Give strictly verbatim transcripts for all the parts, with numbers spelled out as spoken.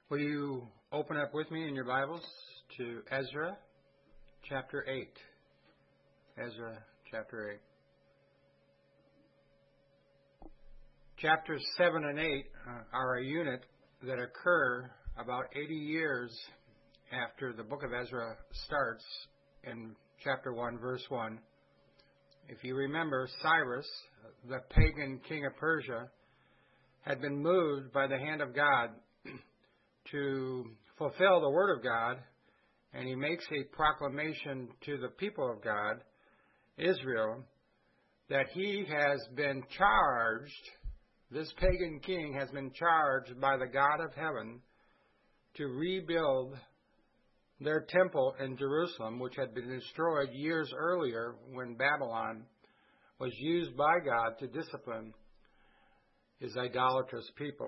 Will you open up with me in your Bibles to Ezra chapter eight? Ezra chapter eight. Chapters seven and eight uh, are a unit that occur about eighty years after the book of Ezra starts in chapter one, verse one. If you remember, Cyrus, the pagan king of Persia, had been moved by the hand of God to fulfill the word of God, and he makes a proclamation to the people of God, Israel, that he has been charged, this pagan king has been charged by the God of heaven to rebuild their temple in Jerusalem, which had been destroyed years earlier when Babylon was used by God to discipline his idolatrous people.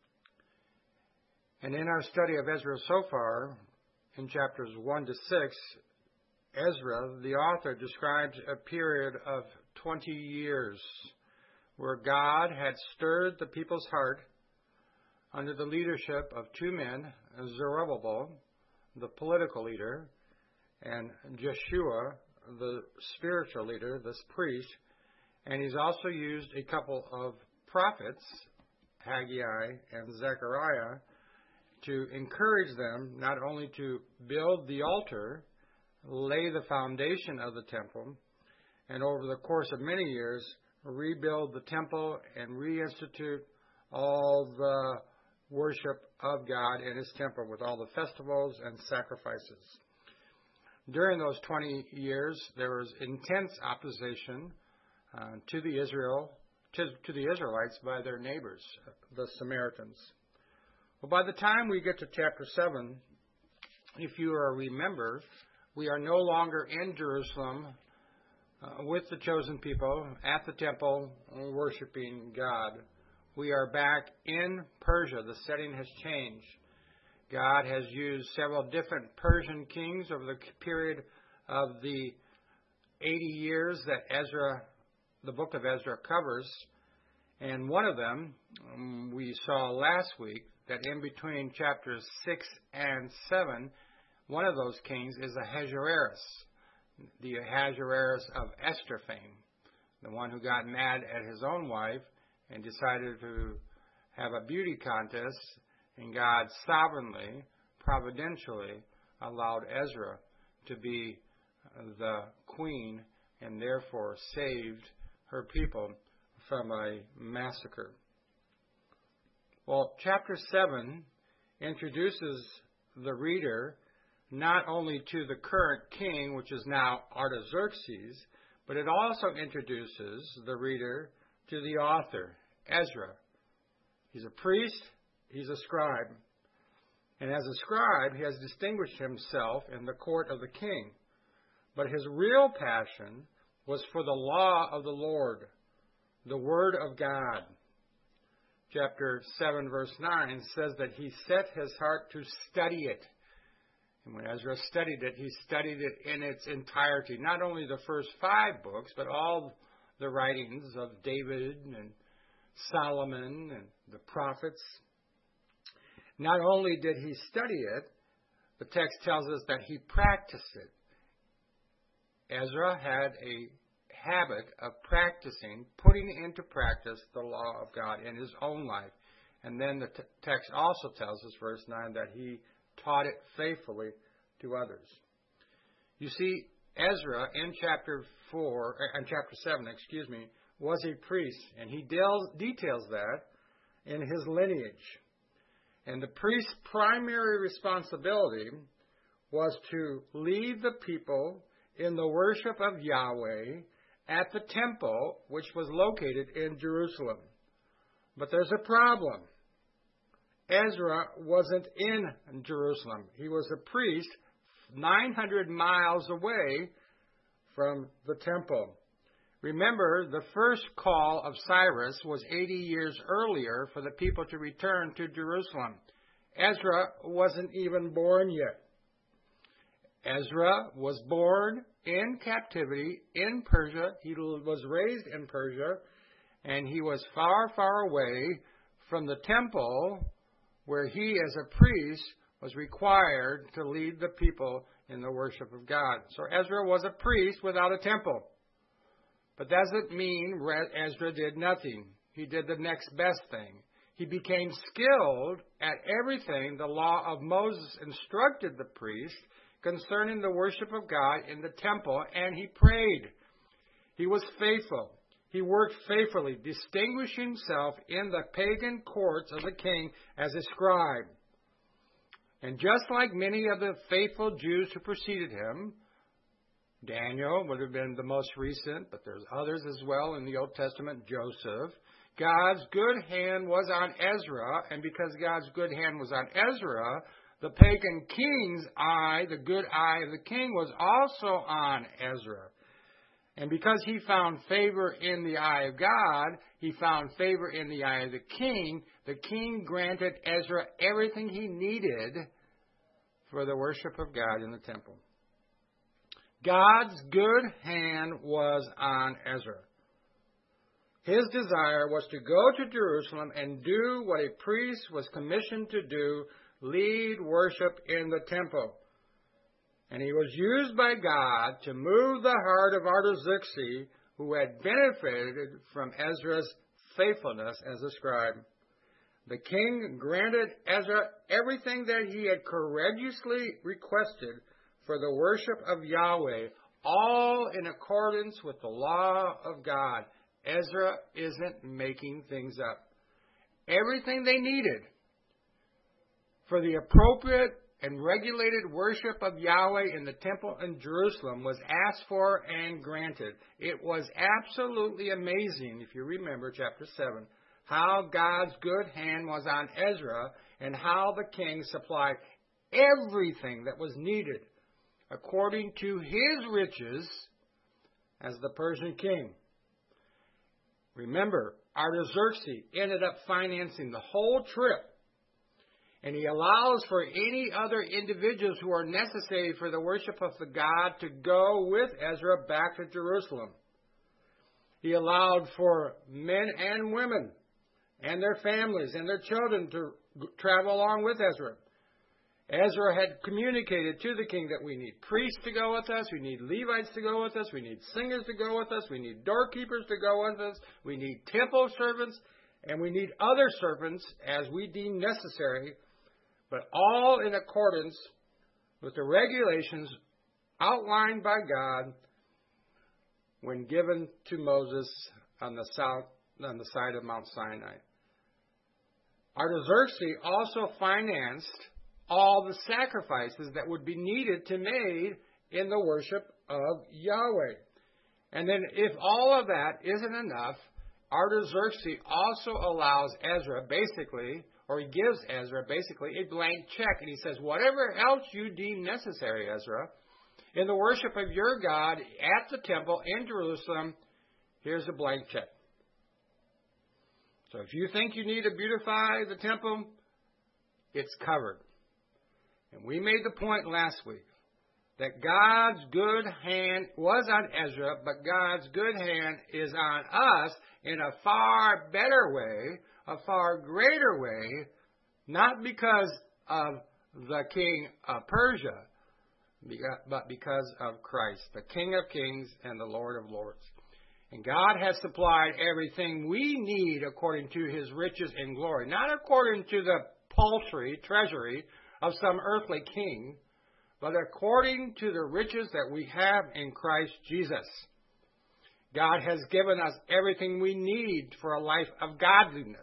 And in our study of Ezra so far, in chapters one to six, Ezra, the author, describes a period of twenty years where God had stirred the people's heart under the leadership of two men, Zerubbabel, the political leader, and Jeshua, the spiritual leader, this priest. And he's also used a couple of prophets, Haggai and Zechariah, to encourage them not only to build the altar, lay the foundation of the temple, and over the course of many years, rebuild the temple and reinstitute all the worship of God in his temple with all the festivals and sacrifices. During those twenty years, there was intense opposition uh, to the Israel to, to the Israelites by their neighbors, the Samaritans. Well, by the time we get to chapter seven, if you remember, we are no longer in Jerusalem uh, with the chosen people at the temple worshiping God. We are back in Persia. The setting has changed. God has used several different Persian kings over the period of the eighty years that Ezra, the book of Ezra, covers. And one of them, um, we saw last week, that in between chapters six and seven, one of those kings is Ahasuerus, the Ahasuerus of Esther fame, the one who got mad at his own wife and decided to have a beauty contest, and God sovereignly, providentially allowed Ezra to be the queen and therefore saved her people from a massacre. Well, chapter seven introduces the reader not only to the current king, which is now Artaxerxes, but it also introduces the reader to the author, Ezra. He's a priest, he's a scribe. And as a scribe, he has distinguished himself in the court of the king. But his real passion was for the law of the Lord, the word of God. Chapter seven, verse nine says that he set his heart to study it. And when Ezra studied it, he studied it in its entirety. Not only the first five books, but all the writings of David and Solomon and the prophets. Not only did he study it, the text tells us that he practiced it. Ezra had a habit of practicing, putting into practice the law of God in his own life. And then the t- text also tells us, verse nine, that he taught it faithfully to others. You see, Ezra in chapter four, and chapter seven, excuse me, was a priest, and he del- details that in his lineage. And the priest's primary responsibility was to lead the people in the worship of Yahweh at the temple, which was located in Jerusalem. But there's a problem. Ezra wasn't in Jerusalem. He was a priest nine hundred miles away from the temple. Remember, the first call of Cyrus was eighty years earlier for the people to return to Jerusalem. Ezra wasn't even born yet. Ezra was born in captivity in Persia. He was raised in Persia, and he was far, far away from the temple where he, as a priest, was required to lead the people in the worship of God. So Ezra was a priest without a temple. But that doesn't mean Ezra did nothing. He did the next best thing. He became skilled at everything the law of Moses instructed the priest concerning the worship of God in the temple, and he prayed. He was faithful. He worked faithfully, distinguishing himself in the pagan courts of the king as a scribe. And just like many of the faithful Jews who preceded him, Daniel would have been the most recent, but there's others as well in the Old Testament, Joseph. God's good hand was on Ezra, and because God's good hand was on Ezra, the pagan king's eye, the good eye of the king, was also on Ezra. And because he found favor in the eye of God, he found favor in the eye of the king. The king granted Ezra everything he needed for the worship of God in the temple. God's good hand was on Ezra. His desire was to go to Jerusalem and do what a priest was commissioned to do, lead worship in the temple. And he was used by God to move the heart of Artaxerxes, who had benefited from Ezra's faithfulness as a scribe. The king granted Ezra everything that he had courageously requested for the worship of Yahweh, all in accordance with the law of God. Ezra isn't making things up. Everything they needed for the appropriate and regulated worship of Yahweh in the temple in Jerusalem was asked for and granted. It was absolutely amazing, if you remember chapter seven, how God's good hand was on Ezra and how the king supplied everything that was needed according to his riches as the Persian king. Remember, Artaxerxes ended up financing the whole trip. And he allows for any other individuals who are necessary for the worship of the God to go with Ezra back to Jerusalem. He allowed for men and women and their families and their children to travel along with Ezra. Ezra had communicated to the king that we need priests to go with us, we need Levites to go with us, we need singers to go with us, we need doorkeepers to go with us, we need temple servants, and we need other servants as we deem necessary, but all in accordance with the regulations outlined by God when given to Moses on the south, on the side of Mount Sinai. Artaxerxes also financed all the sacrifices that would be needed to made in the worship of Yahweh. And then if all of that isn't enough, Artaxerxes also allows Ezra basically, or he gives Ezra basically a blank check. And he says, whatever else you deem necessary, Ezra, in the worship of your God at the temple in Jerusalem, here's a blank check. So if you think you need to beautify the temple, it's covered. And we made the point last week that God's good hand was on Ezra, but God's good hand is on us in a far better way, a far greater way, not because of the king of Persia, but because of Christ, the King of Kings and the Lord of Lords. And God has supplied everything we need according to his riches and glory, not according to the paltry treasury of some earthly king, but according to the riches that we have in Christ Jesus. God has given us everything we need for a life of godliness.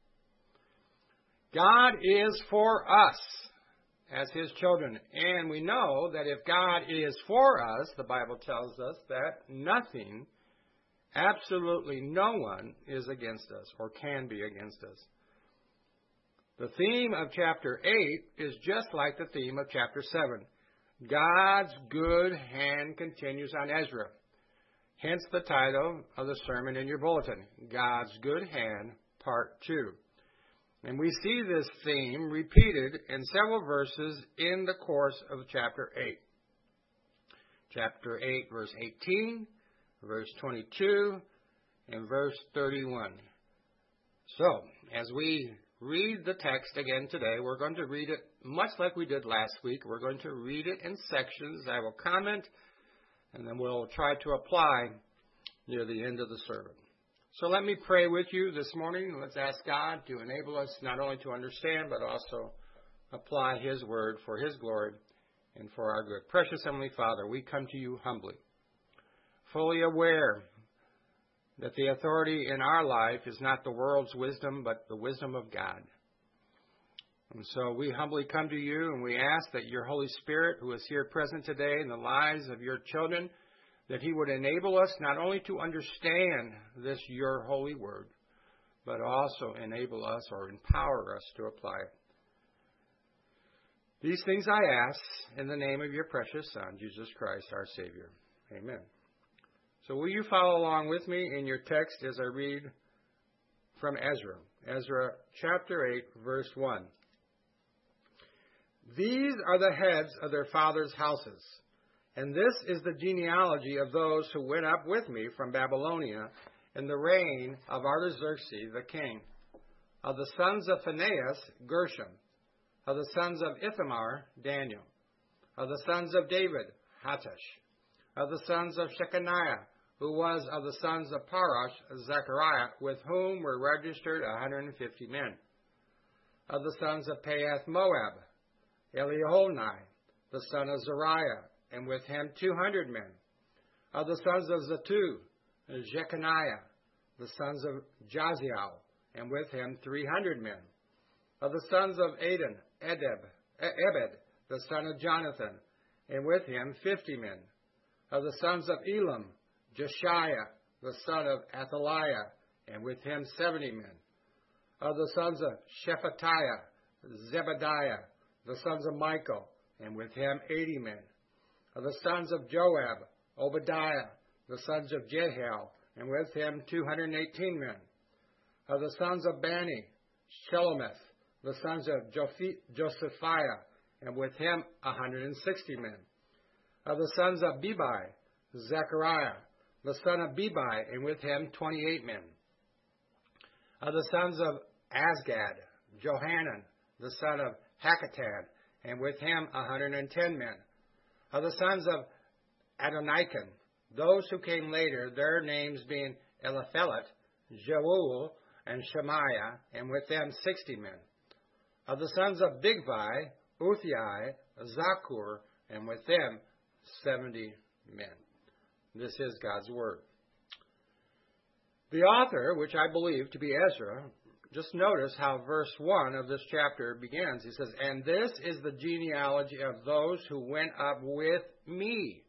God is for us as his children. And we know that if God is for us, the Bible tells us that nothing, absolutely no one, is against us or can be against us. The theme of chapter eight is just like the theme of chapter seven. God's good hand continues on Ezra. Hence the title of the sermon in your bulletin, God's Good Hand, Part two. And we see this theme repeated in several verses in the course of chapter eight. Chapter eight, verse eighteen, verse twenty-two, and verse thirty-one. So, as we read the text again today. We're going to read it much like we did last week. We're going to read it in sections. I will comment, and then we'll try to apply near the end of the sermon. So let me pray with you this morning. Let's ask God to enable us not only to understand, but also apply His word for His glory and for our good. Precious Heavenly Father, we come to you humbly, fully aware that the authority in our life is not the world's wisdom, but the wisdom of God. And so we humbly come to you, and we ask that your Holy Spirit, who is here present today in the lives of your children, that He would enable us not only to understand this, your holy word, but also enable us or empower us to apply it. These things I ask in the name of your precious Son, Jesus Christ, our Savior. Amen. So will you follow along with me in your text as I read from Ezra? Ezra chapter eight, verse one. These are the heads of their fathers' houses, and this is the genealogy of those who went up with me from Babylonia in the reign of Artaxerxes the king. Of the sons of Phinehas, Gershom. Of the sons of Ithamar, Daniel. Of the sons of David, Hattush. Of the sons of Shechaniah, who was of the sons of Parosh, Zechariah, with whom were registered one hundred fifty men. Of the sons of Pahath Moab, Elieholnai, the son of Zariah, and with him two hundred men. Of the sons of Zattu, Jeconiah, the sons of Jaziel, and with him three hundred men. Of the sons of Adon, Edeb, Ebed, the son of Jonathan, and with him fifty men. Of the sons of Elam, Jeshiah, the son of Athaliah, and with him seventy men. Of the sons of Shephatiah, Zebediah, the sons of Michael, and with him eighty men. Of the sons of Joab, Obadiah, the sons of Jehiel, and with him two hundred eighteen men. Of the sons of Bani, Shelomith, the sons of Josephiah, and with him one hundred sixty men. Of the sons of Bebai, Zechariah, the son of Bebai, and with him twenty-eight men. Of the sons of Azgad, Johanan, the son of Hakatan, and with him one hundred ten men. Of the sons of Adonikam, those who came later, their names being Eliphelet, Jeuel, and Shemaiah, and with them sixty men. Of the sons of Bigvai, Uthiah, Zakur, and with them seventy men. This is God's word. The author, which I believe to be Ezra, just notice how verse one of this chapter begins. He says, and this is the genealogy of those who went up with me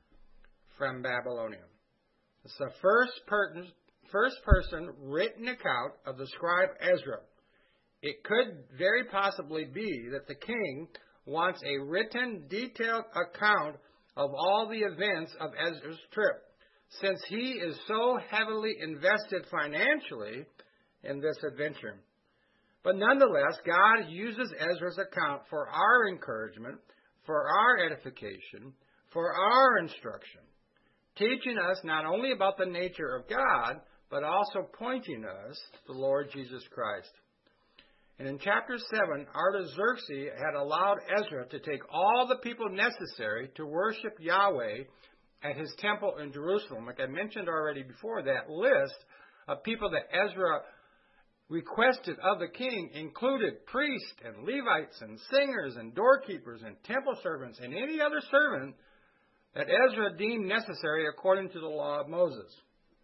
from Babylonia. It's the first person, first person written account of the scribe Ezra. It could very possibly be that the king wants a written, detailed account of all the events of Ezra's trip, since he is so heavily invested financially in this adventure. But nonetheless, God uses Ezra's account for our encouragement, for our edification, for our instruction, teaching us not only about the nature of God, but also pointing us to the Lord Jesus Christ. And in chapter seven, Artaxerxes had allowed Ezra to take all the people necessary to worship Yahweh at his temple in Jerusalem. Like I mentioned already before, that list of people that Ezra requested of the king included priests and Levites and singers and doorkeepers and temple servants and any other servant that Ezra deemed necessary according to the law of Moses.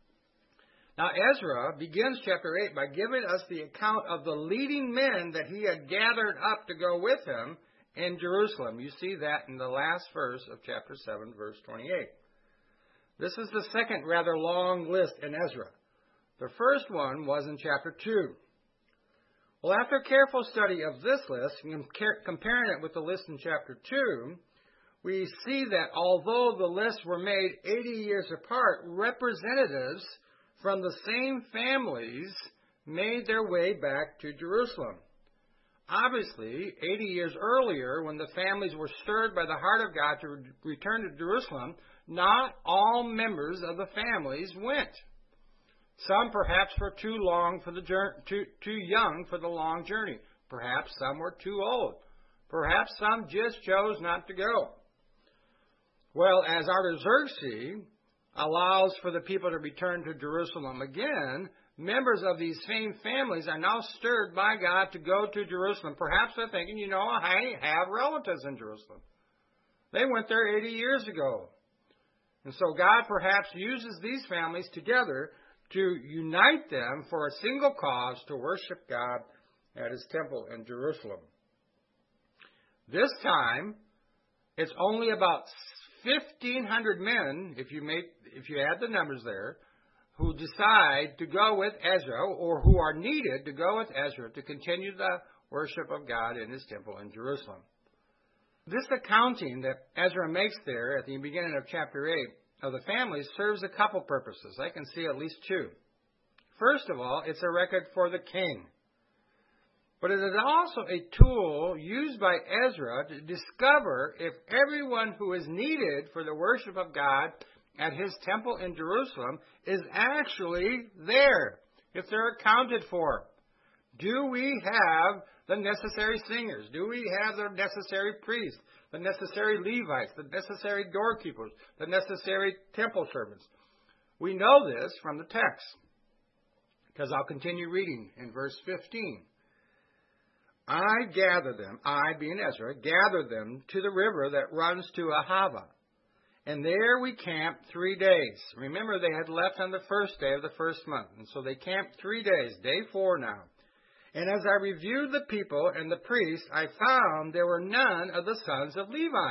Now, Ezra begins chapter eight by giving us the account of the leading men that he had gathered up to go with him in Jerusalem. You see that in the last verse of chapter seven, verse twenty-eight. This is the second rather long list in Ezra. The first one was in chapter two. Well, after careful study of this list, and comparing it with the list in chapter two, we see that although the lists were made eighty years apart, representatives from the same families made their way back to Jerusalem. Obviously, eighty years earlier, when the families were stirred by the heart of God to re- return to Jerusalem, not all members of the families went. Some perhaps were too long for the journey, too, too young for the long journey. Perhaps some were too old. Perhaps some just chose not to go. Well, as Artaxerxes allows for the people to return to Jerusalem again, members of these same families are now stirred by God to go to Jerusalem. Perhaps they're thinking, you know, I have relatives in Jerusalem. They went there eighty years ago. And so God perhaps uses these families together to unite them for a single cause to worship God at His temple in Jerusalem. This time, it's only about fifteen hundred men, if you make, if you add the numbers there, who decide to go with Ezra, or who are needed to go with Ezra to continue the worship of God in His temple in Jerusalem. This accounting that Ezra makes there at the beginning of chapter eight of the families serves a couple purposes. I can see at least two. First of all, it's a record for the king. But it is also a tool used by Ezra to discover if everyone who is needed for the worship of God at His temple in Jerusalem is actually there, if they're accounted for. Do we have the necessary singers? Do we have the necessary priests, the necessary Levites, the necessary doorkeepers, the necessary temple servants? We know this from the text, because I'll continue reading in verse fifteen. I gather them, I being Ezra, gathered them to the river that runs to Ahava. And there we camped three days. Remember, they had left on the first day of the first month. And so they camped three days, day four now. And as I reviewed the people and the priests, I found there were none of the sons of Levi.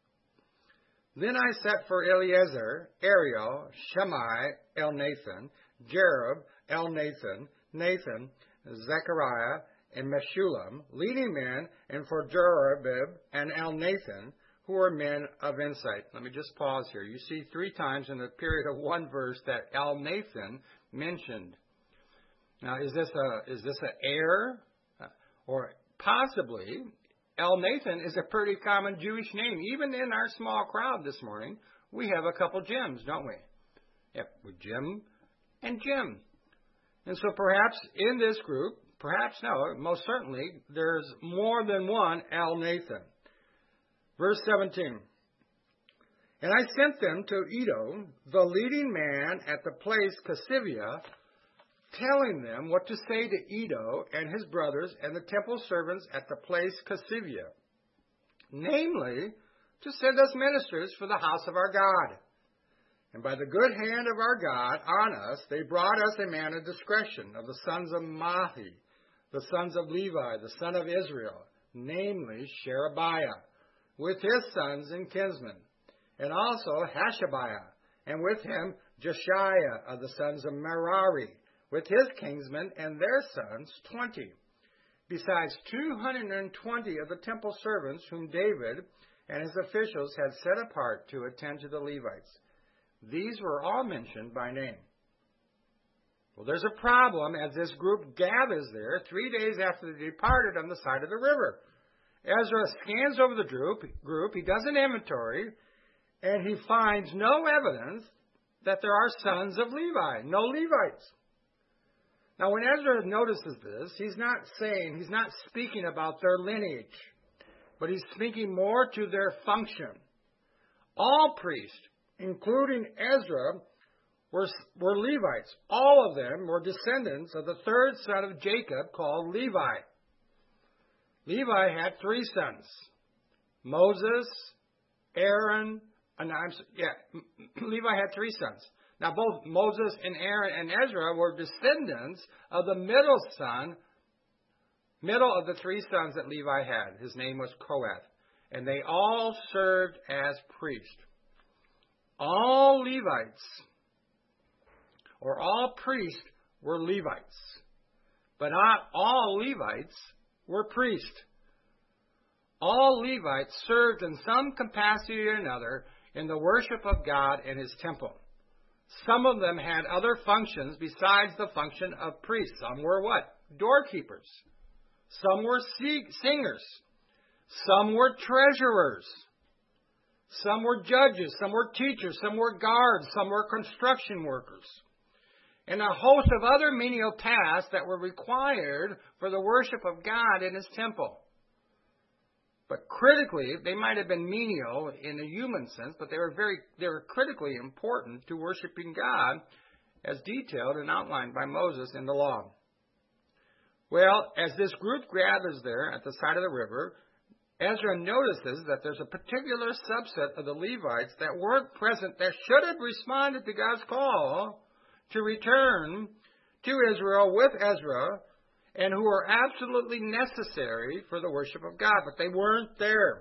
Then I set for Eleazar, Ariel, Shammai, Elnathan, Jerub, Elnathan, Nathan, Zechariah, and Meshullam, leading men, and for Jerubib and Elnathan, who were men of insight. Let me just pause here. You see three times in the period of one verse that Elnathan mentioned. Now, is this a is this an error? Or possibly, Elnathan is a pretty common Jewish name. Even in our small crowd this morning, we have a couple Jims, don't we? Yep, with Jim and Jim. And so perhaps in this group, perhaps no, most certainly, there's more than one Elnathan. Verse seventeen. And I sent them to Iddo, the leading man at the place Cassivia, telling them what to say to Iddo and his brothers and the temple servants at the place Cassivia, namely, to send us ministers for the house of our God. And by the good hand of our God on us, they brought us a man of discretion of the sons of Mahi, the sons of Levi, the son of Israel, namely Sherebiah, with his sons and kinsmen, and also Hashabiah, and with him Jeshaiah of the sons of Merari, with his kinsmen and their sons, twenty, besides two hundred twenty of the temple servants whom David and his officials had set apart to attend to the Levites. These were all mentioned by name. Well, there's a problem as this group gathers there three days after they departed on the side of the river. Ezra scans over the group, group, he does an inventory, and he finds no evidence that there are sons of Levi, no Levites. Now, when Ezra notices this, he's not saying, he's not speaking about their lineage, but he's speaking more to their function. All priests, including Ezra, were, were Levites. All of them were descendants of the third son of Jacob called Levi. Levi had three sons, Moses, Aaron, and I'm, yeah, Levi had three sons. Now, both Moses and Aaron and Ezra were descendants of the middle son, middle of the three sons that Levi had. His name was Kohath. And they all served as priests. All Levites, or all priests, were Levites. But not all Levites were priests. All Levites served in some capacity or another in the worship of God in His temple. Some of them had other functions besides the function of priests. Some were what? Doorkeepers. Some were singers. Some were treasurers. Some were judges. Some were teachers. Some were guards. Some were construction workers. and a host of other menial tasks that were required for the worship of God in His temple. But critically, they might have been menial in a human sense, but they were very, they were critically important to worshiping God as detailed and outlined by Moses in the law. Well, as this group gathers there at the side of the river, Ezra notices that there's a particular subset of the Levites that weren't present that should have responded to God's call to return to Israel with Ezra, and who are absolutely necessary for the worship of God, but they weren't there.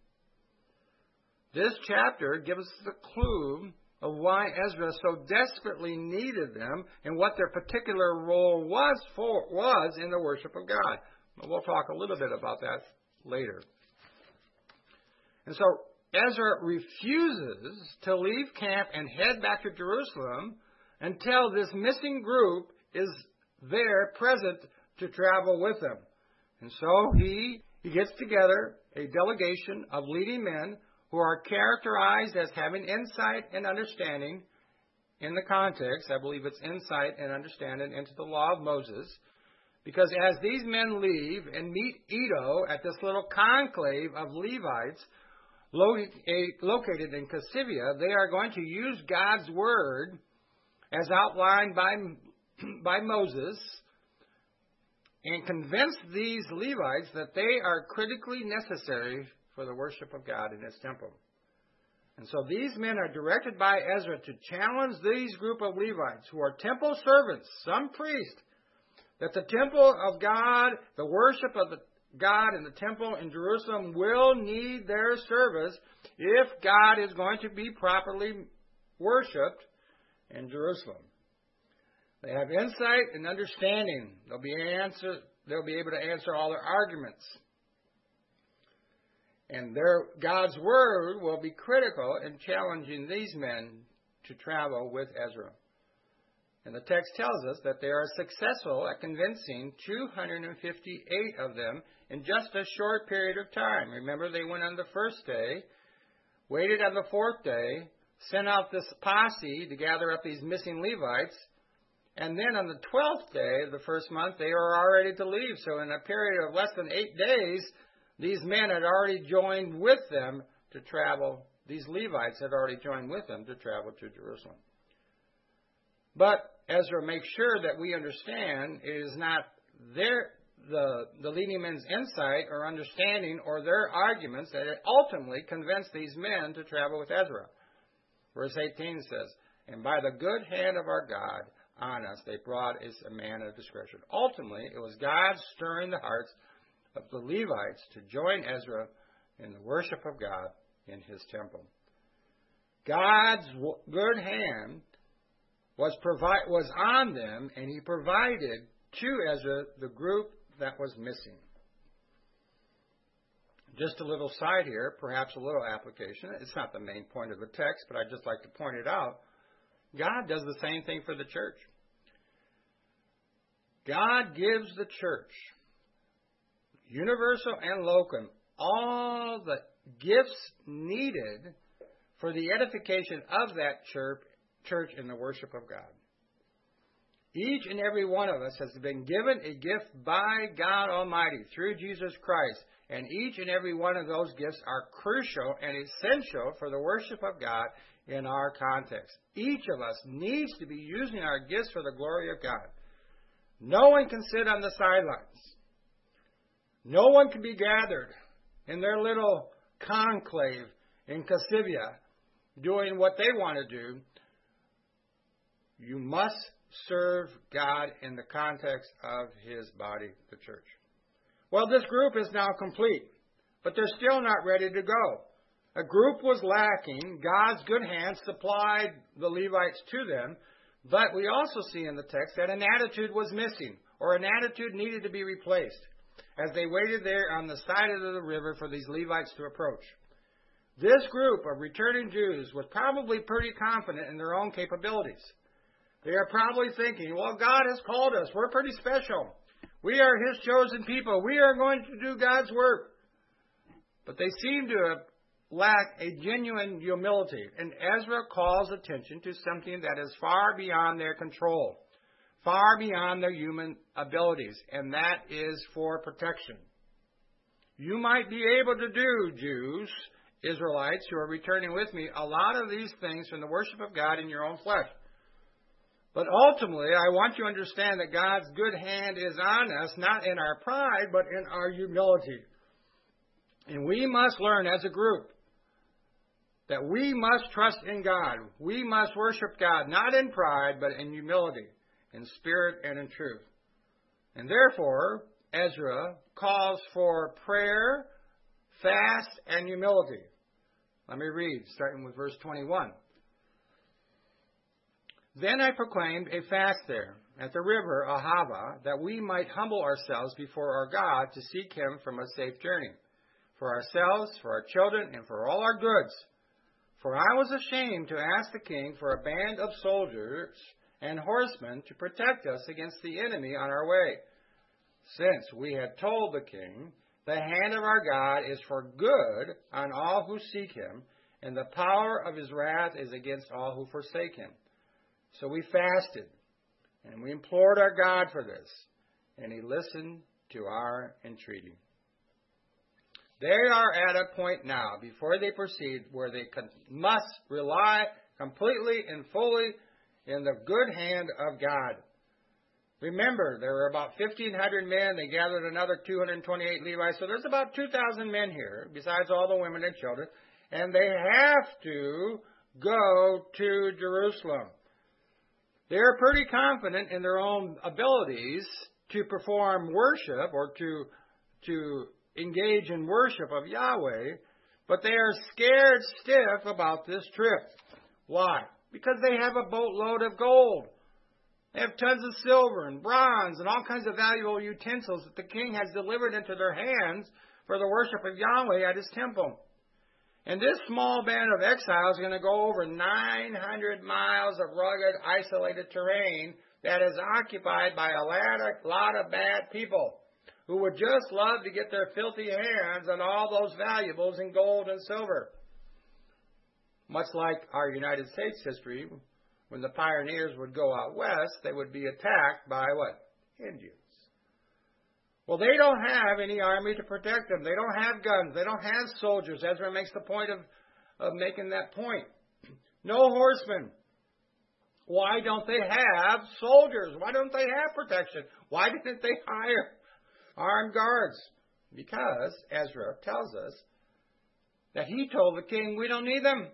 This chapter gives us the clue of why Ezra so desperately needed them and what their particular role was for was in the worship of God. We'll talk a little bit about that later. And so Ezra refuses to leave camp and head back to Jerusalem until this missing group is there present to travel with them. And so he, he gets together a delegation of leading men who are characterized as having insight and understanding in the context. I believe it's insight and understanding into the law of Moses. Because as these men leave and meet Iddo at this little conclave of Levites located in Cassivia, they are going to use God's word as outlined by, by Moses and convince these Levites that they are critically necessary for the worship of God in His temple. And so these men are directed by Ezra to challenge these group of Levites who are temple servants, some priests, that the temple of God, the worship of the God in the temple in Jerusalem will need their service if God is going to be properly worshipped in Jerusalem. They have insight and understanding. They'll be answer, they'll be able to answer all their arguments. And their God's word will be critical in challenging these men to travel with Ezra. And the text tells us that they are successful at convincing two hundred fifty-eight of them in just a short period of time. Remember, they went on the first day, waited on the fourth day, sent out this posse to gather up these missing Levites, and then on the twelfth day of the first month, they were all ready to leave. So in a period of less than eight days, these men had already joined with them to travel. These Levites had already joined with them to travel to Jerusalem. But Ezra makes sure that we understand it is not their, the, the leading men's insight or understanding or their arguments that it ultimately convinced these men to travel with Ezra. Verse eighteen says, "And by the good hand of our God on us, they brought us a man of discretion." Ultimately, it was God stirring the hearts of the Levites to join Ezra in the worship of God in His temple. God's good hand was provi- was on them, and He provided to Ezra the group that was missing. Just a little side here, perhaps a little application. It's not the main point of the text, but I'd just like to point it out. God does the same thing for the church. God gives the church, universal and locum, all the gifts needed for the edification of that church, church in the worship of God. Each and every one of us has been given a gift by God Almighty through Jesus Christ, and each and every one of those gifts are crucial and essential for the worship of God in our context. Each of us needs to be using our gifts for the glory of God. No one can sit on the sidelines. No one can be gathered in their little conclave in Cassivia doing what they want to do. You must serve God in the context of His body, the church. Well, this group is now complete, but they're still not ready to go. A group was lacking. God's good hand supplied the Levites to them, but we also see in the text that an attitude was missing, or an attitude needed to be replaced, as they waited there on the side of the river for these Levites to approach. This group of returning Jews was probably pretty confident in their own capabilities. They are probably thinking, well, God has called us. We're pretty special. We are His chosen people. We are going to do God's work. But they seem to lack a genuine humility. And Ezra calls attention to something that is far beyond their control. far beyond their human abilities, and that is for protection. You might be able to do, Jews, Israelites who are returning with me, a lot of these things from the worship of God in your own flesh. But ultimately, I want you to understand that God's good hand is on us, not in our pride, but in our humility. And we must learn as a group that we must trust in God. We must worship God, not in pride, but in humility, in spirit and in truth. And therefore, Ezra calls for prayer, fast, and humility. Let me read, starting with verse twenty-one. Then I proclaimed a fast there at the river Ahava, that we might humble ourselves before our God to seek him from a safe journey, for ourselves, for our children, and for all our goods. For I was ashamed to ask the king for a band of soldiers and horsemen to protect us against the enemy on our way, since we had told the king, the hand of our God is for good on all who seek him, and the power of his wrath is against all who forsake him. So we fasted, and we implored our God for this, and he listened to our entreaty. They are at a point now, before they proceed, where they can, must rely completely and fully in the good hand of God. Remember, there were about fifteen hundred men. They gathered another two hundred twenty-eight Levites. So there's about two thousand men here, besides all the women and children. And they have to go to Jerusalem. They're pretty confident in their own abilities to perform worship or to, to engage in worship of Yahweh, but they are scared stiff about this trip. Why? Because they have a boatload of gold. They have tons of silver and bronze and all kinds of valuable utensils that the king has delivered into their hands for the worship of Yahweh at his temple. And this small band of exiles is going to go over nine hundred miles of rugged, isolated terrain that is occupied by a lot of, lot of bad people who would just love to get their filthy hands on all those valuables in gold and silver. Much like our United States history, when the pioneers would go out west, they would be attacked by what? Indians. Well, they don't have any army to protect them. They don't have guns. They don't have soldiers. Ezra makes the point of, of making that point. No horsemen. Why don't they have soldiers? Why don't they have protection? Why didn't they hire armed guards? Because Ezra tells us that he told the king, we don't need them.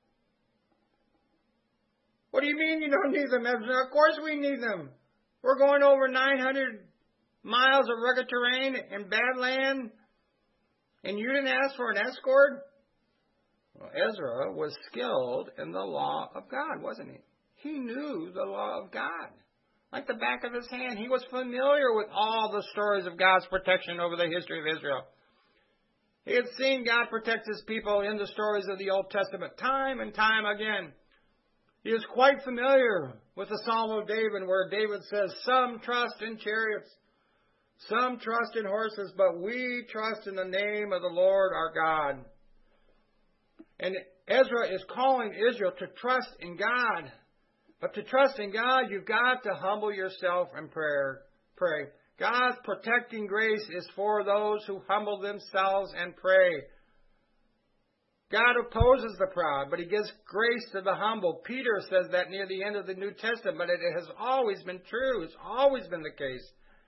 What do you mean you don't need them, Ezra? Of course we need them. We're going over nine hundred miles of rugged terrain and bad land, and you didn't ask for an escort? Well, Ezra was skilled in the law of God, wasn't he? He knew the law of God like the back of his hand. He was familiar with all the stories of God's protection over the history of Israel. He had seen God protect his people in the stories of the Old Testament time and time again. He is quite familiar with the Psalm of David, where David says, some trust in chariots, some trust in horses, but we trust in the name of the Lord our God. And Ezra is calling Israel to trust in God. But to trust in God, you've got to humble yourself in prayer. Pray. God's protecting grace is for those who humble themselves and pray. God opposes the proud, but he gives grace to the humble. Peter says that near the end of the New Testament, but it has always been true. It's always been the case.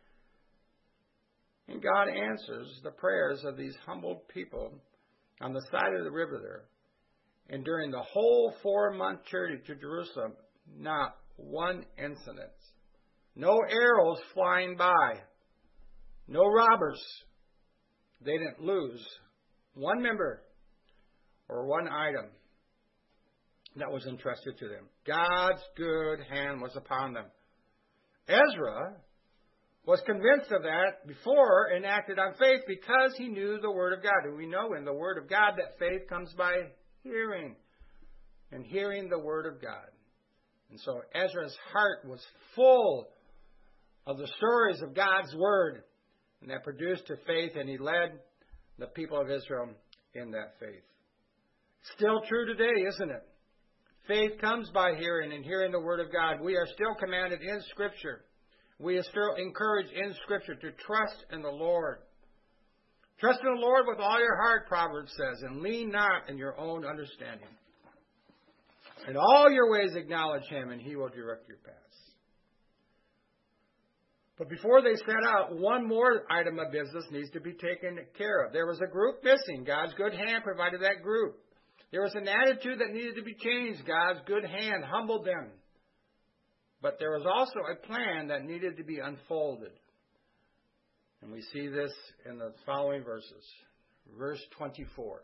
And God answers the prayers of these humbled people on the side of the river there. And during the whole four-month journey to Jerusalem, not one incident. No arrows flying by. No robbers. They didn't lose one member or one item that was entrusted to them. God's good hand was upon them. Ezra was convinced of that before and acted on faith because he knew the Word of God. And we know in the Word of God that faith comes by hearing, and hearing the Word of God. And so Ezra's heart was full of the stories of God's Word, and that produced a faith, and he led the people of Israel in that faith. Still true today, isn't it? Faith comes by hearing, and hearing the Word of God. We are still commanded in Scripture. We are still encouraged in Scripture to trust in the Lord. Trust in the Lord with all your heart, Proverbs says, and lean not in your own understanding. In all your ways acknowledge Him, and He will direct your paths. But before they set out, one more item of business needs to be taken care of. There was a group missing. God's good hand provided that group. There was an attitude that needed to be changed. God's good hand humbled them. But there was also a plan that needed to be unfolded. And we see this in the following verses. Verse twenty-four.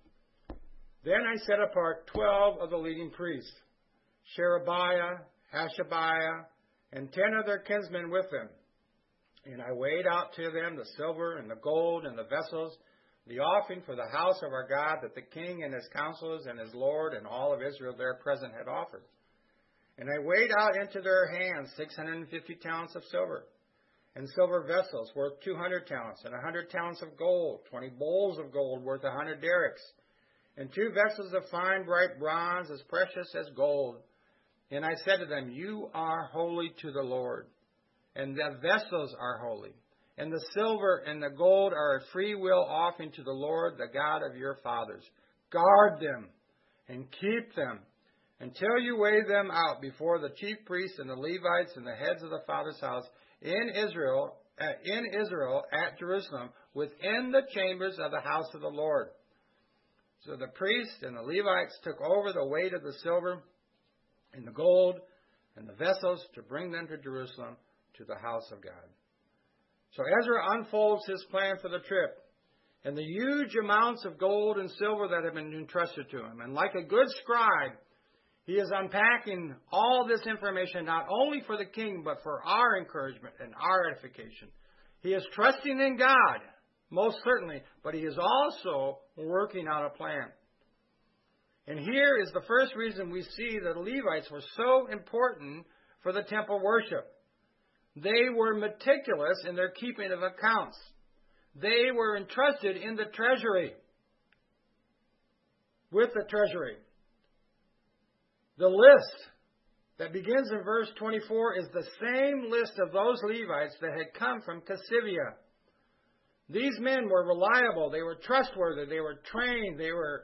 Then I set apart twelve of the leading priests, Sherebiah, Hashabiah, and ten of their kinsmen with them. And I weighed out to them the silver and the gold and the vessels, the offering for the house of our God that the king and his counselors and his lord and all of Israel there present had offered. And I weighed out into their hands six hundred fifty talents of silver, and silver vessels worth two hundred talents, and a hundred talents of gold, twenty bowls of gold worth a hundred derricks, and two vessels of fine bright bronze as precious as gold. And I said to them, you are holy to the Lord, and the vessels are holy. And the silver and the gold are a free will offering to the Lord, the God of your fathers. Guard them and keep them until you weigh them out before the chief priests and the Levites and the heads of the father's house in Israel, uh, in Israel at Jerusalem, within the chambers of the house of the Lord. So the priests and the Levites took over the weight of the silver and the gold and the vessels to bring them to Jerusalem, to the house of God. So Ezra unfolds his plan for the trip and the huge amounts of gold and silver that have been entrusted to him. And like a good scribe, he is unpacking all this information not only for the king, but for our encouragement and our edification. He is trusting in God, most certainly, but he is also working on a plan. And here is the first reason we see that the Levites were so important for the temple worship. They were meticulous in their keeping of accounts. They were entrusted in the treasury, with the treasury. The list that begins in verse twenty-four is the same list of those Levites that had come from Cassivia. These men were reliable. They were trustworthy. They were trained. They were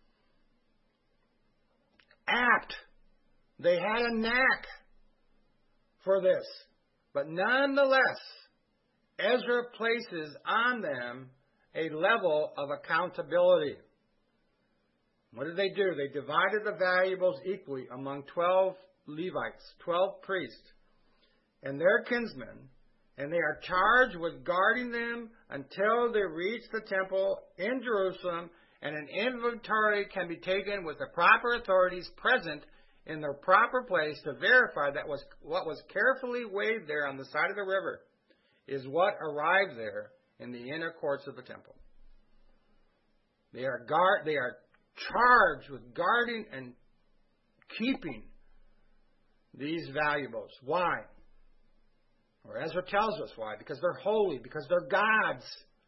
apt. They had a knack for this. But nonetheless, Ezra places on them a level of accountability. What did they do? They divided the valuables equally among twelve Levites, twelve priests, and their kinsmen, and they are charged with guarding them until they reach the temple in Jerusalem, and an inventory can be taken with the proper authorities present in their proper place to verify that was what was carefully weighed there on the side of the river is what arrived there in the inner courts of the temple. They are guard, they are charged with guarding and keeping these valuables. Why? Or Ezra tells us why. Because they're holy, because they're God's.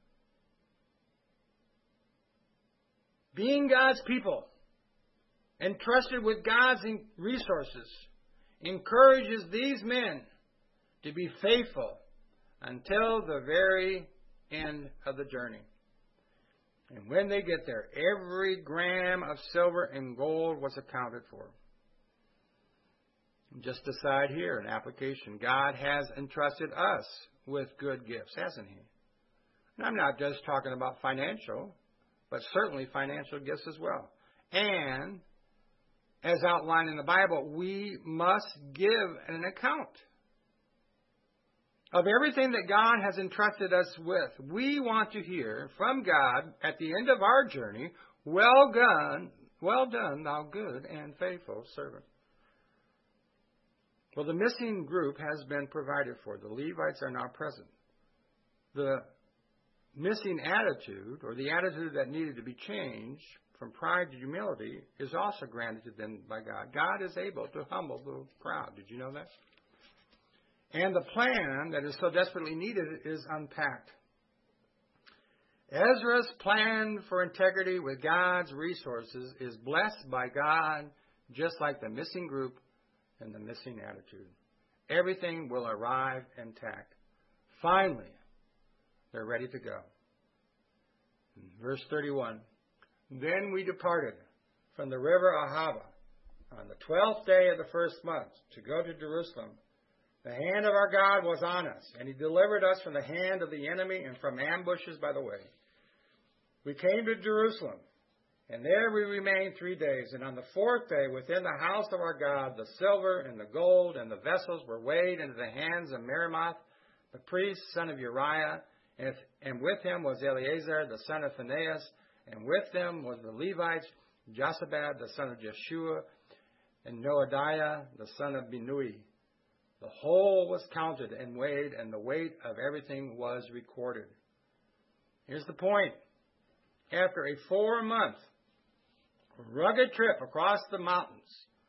Being God's people, entrusted with God's resources, encourages these men to be faithful until the very end of the journey. And when they get there, every gram of silver and gold was accounted for. Just aside here, an application. God has entrusted us with good gifts, hasn't He? And I'm not just talking about financial, but certainly financial gifts as well. And as outlined in the Bible, we must give an account of everything that God has entrusted us with. We want to hear from God at the end of our journey, well done, well done, thou good and faithful servant. Well, the missing group has been provided for. The Levites are now present. The missing attitude, or the attitude that needed to be changed from pride to humility, is also granted to them by God. God is able to humble the proud. Did you know that? And the plan that is so desperately needed is unpacked. Ezra's plan for integrity with God's resources is blessed by God just like the missing group and the missing attitude. Everything will arrive intact. Finally, they're ready to go. Verse thirty-one, then we departed from the river Ahava on the twelfth day of the first month to go to Jerusalem. The hand of our God was on us, and he delivered us from the hand of the enemy and from ambushes by the way. We came to Jerusalem, and there we remained three days. And on the fourth day, within the house of our God, the silver and the gold and the vessels were weighed into the hands of Meremoth, the priest, son of Uriah, and, and with him was Eleazar, the son of Phinehas, and with them was the Levites, Josabad, the son of Jeshua, and Noadiah, the son of Binui. The whole was counted and weighed, and the weight of everything was recorded. Here's the point. After a four-month rugged trip across the mountains,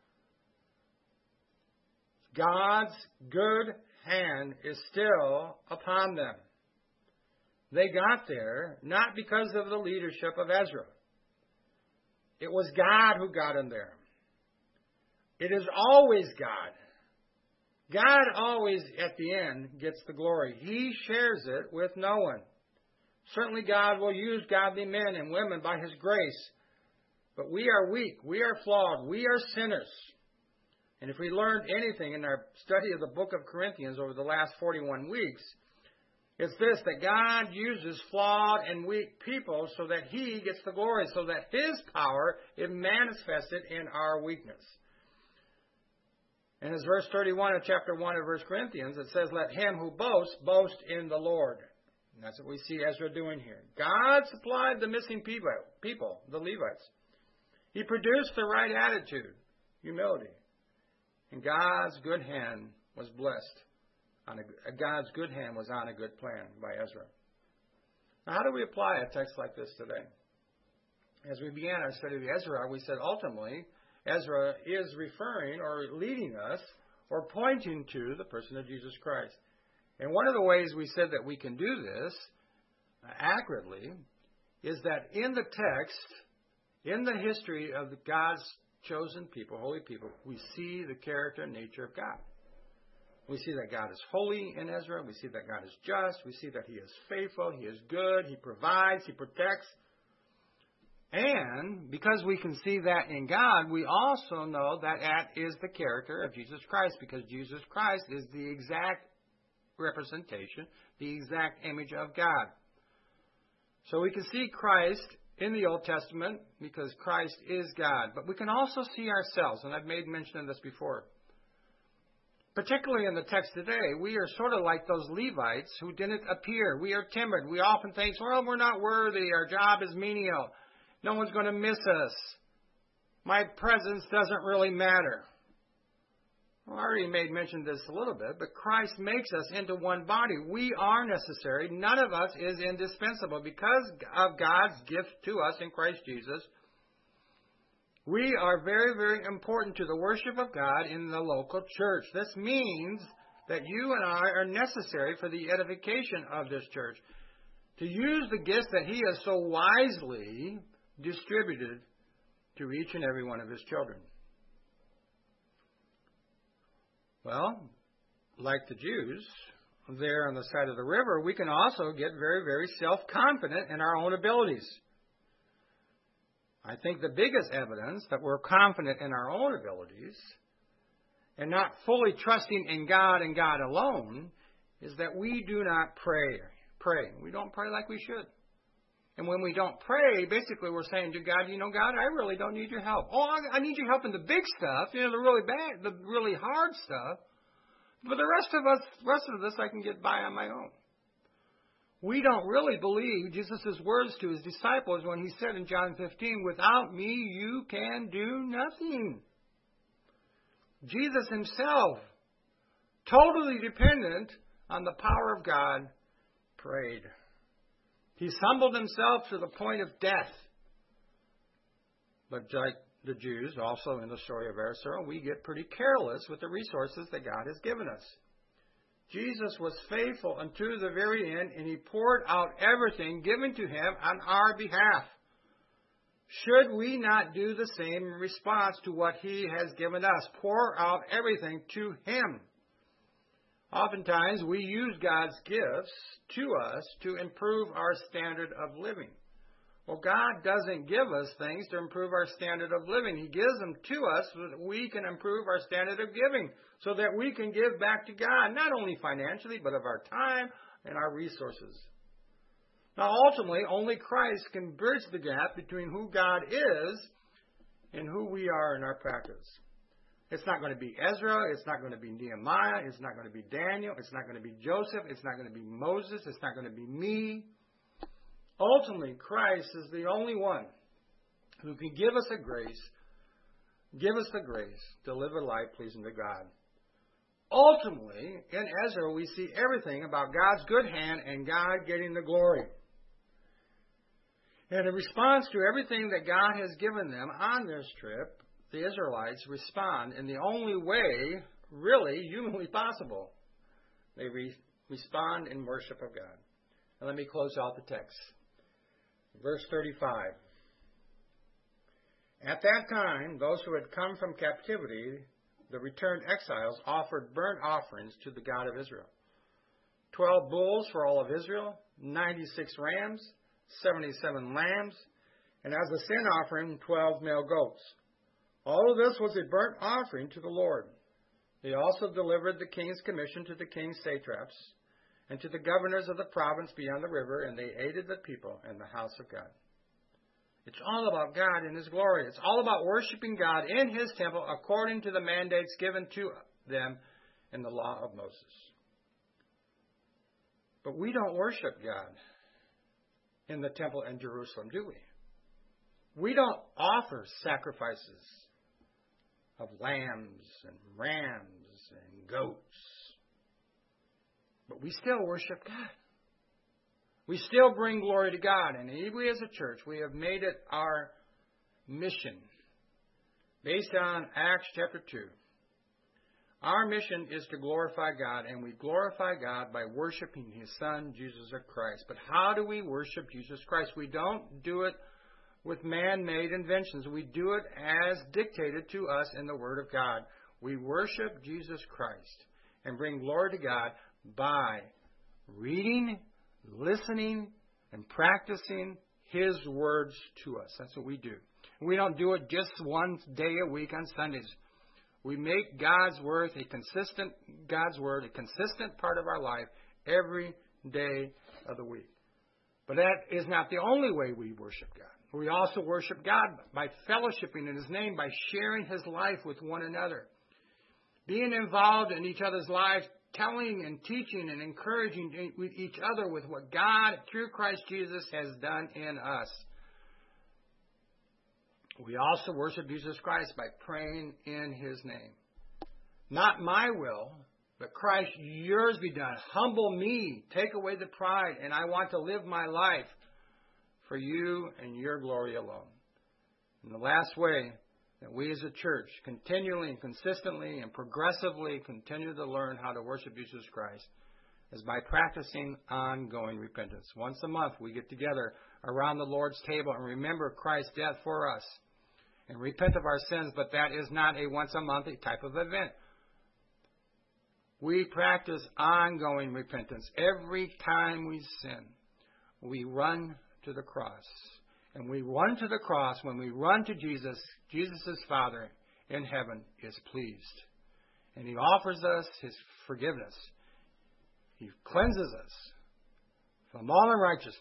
God's good hand is still upon them. They got there not because of the leadership of Ezra. It was God who got them there. It is always God. God always, at the end, gets the glory. He shares it with no one. Certainly God will use godly men and women by His grace. But we are weak. We are flawed. We are sinners. And if we learned anything in our study of the book of Corinthians over the last forty-one weeks, it's this, that God uses flawed and weak people so that He gets the glory, so that His power is manifested in our weakness. And as verse thirty-one of chapter one of First Corinthians, it says, let him who boasts, boast in the Lord. And that's what we see Ezra doing here. God supplied the missing people, people, the Levites. He produced the right attitude, humility. And God's good hand was blessed. On a, God's good hand was on a good plan by Ezra. Now, how do we apply a text like this today? As we began our study of Ezra, we said ultimately, Ezra is referring or leading us or pointing to the person of Jesus Christ. And one of the ways we said that we can do this accurately is that in the text, in the history of God's chosen people, holy people, we see the character and nature of God. We see that God is holy in Ezra. We see that God is just. We see that He is faithful. He is good. He provides. He protects. And because we can see that in God, we also know that that is the character of Jesus Christ, because Jesus Christ is the exact representation, the exact image of God. So we can see Christ in the Old Testament because Christ is God. But we can also see ourselves, and I've made mention of this before. Particularly in the text today, we are sort of like those Levites who didn't appear. We are timid. We often think, well, we're not worthy. Our job is menial. No one's going to miss us. My presence doesn't really matter. Well, I already made mention of this a little bit, but Christ makes us into one body. We are necessary. None of us is indispensable because of God's gift to us in Christ Jesus. We are very, very important to the worship of God in the local church. This means that you and I are necessary for the edification of this church, to use the gifts that He has so wisely distributed to each and every one of His children. Well, like the Jews there on the side of the river, we can also get very, very self-confident in our own abilities. I think the biggest evidence that we're confident in our own abilities and not fully trusting in God and God alone is that we do not pray. Pray. We don't pray like we should. And when we don't pray, basically we're saying to God, you know, God, I really don't need your help. Oh, I need your help in the big stuff, you know, the really bad, the really hard stuff. But the rest of us, rest of this, I can get by on my own. We don't really believe Jesus' words to His disciples when He said in John fifteen, without me you can do nothing. Jesus Himself, totally dependent on the power of God, prayed. He's humbled Himself to the point of death. But like the Jews, also in the story of Ezra, we get pretty careless with the resources that God has given us. Jesus was faithful unto the very end, and He poured out everything given to Him on our behalf. Should we not do the same in response to what He has given us? Pour out everything to Him. Oftentimes, we use God's gifts to us to improve our standard of living. Well, God doesn't give us things to improve our standard of living. He gives them to us so that we can improve our standard of giving, so that we can give back to God, not only financially, but of our time and our resources. Now, ultimately, only Christ can bridge the gap between who God is and who we are in our practice. It's not going to be Ezra. It's not going to be Nehemiah. It's not going to be Daniel. It's not going to be Joseph. It's not going to be Moses. It's not going to be me. Ultimately, Christ is the only one who can give us a grace, give us the grace to live a life pleasing to God. Ultimately, in Ezra, we see everything about God's good hand and God getting the glory. And in response to everything that God has given them on this trip, the Israelites respond in the only way, really, humanly possible. They re- respond in worship of God. And let me close out the text. Verse thirty-five. At that time, those who had come from captivity, the returned exiles, offered burnt offerings to the God of Israel. Twelve bulls for all of Israel, ninety-six rams, seventy-seven lambs, and as a sin offering, twelve male goats. All of this was a burnt offering to the Lord. They also delivered the king's commission to the king's satraps and to the governors of the province beyond the river, and they aided the people in the house of God. It's all about God and His glory. It's all about worshiping God in His temple according to the mandates given to them in the law of Moses. But we don't worship God in the temple in Jerusalem, do we? We don't offer sacrifices of lambs and rams and goats. But we still worship God. We still bring glory to God. And we as a church, we have made it our mission, based on Acts chapter two. Our mission is to glorify God, and we glorify God by worshiping His Son, Jesus Christ. But how do we worship Jesus Christ? We don't do it with man-made inventions. We do it as dictated to us in the Word of God. We worship Jesus Christ and bring glory to God by reading, listening, and practicing His words to us. That's what we do. We don't do it just one day a week on Sundays. We make God's word a consistent God's word a consistent part of our life every day of the week. But that is not the only way we worship God. We also worship God by fellowshipping in His name, by sharing His life with one another, being involved in each other's lives, telling and teaching and encouraging each other with what God, through Christ Jesus, has done in us. We also worship Jesus Christ by praying in His name. Not my will, but Christ, yours be done. Humble me, take away the pride, and I want to live my life for you and your glory alone. And the last way that we as a church continually and consistently and progressively continue to learn how to worship Jesus Christ is by practicing ongoing repentance. Once a month we get together around the Lord's table and remember Christ's death for us and repent of our sins, but that is not a once a month type of event. We practice ongoing repentance. Every time we sin, we run to the cross. And we run to the cross. When we run to Jesus, Jesus' Father in heaven is pleased. And He offers us His forgiveness. He cleanses us from all unrighteousness.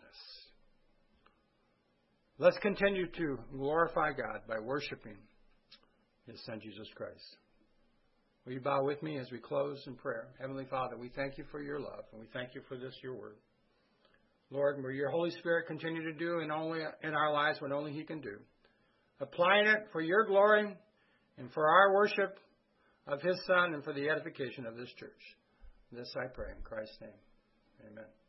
Let's continue to glorify God by worshiping His Son, Jesus Christ. Will you bow with me as we close in prayer? Heavenly Father, we thank You for Your love, and we thank You for this, Your word. Lord, may Your Holy Spirit continue to do in, only, in our lives what only He can do, applying it for Your glory and for our worship of His Son and for the edification of this church. This I pray in Christ's name. Amen.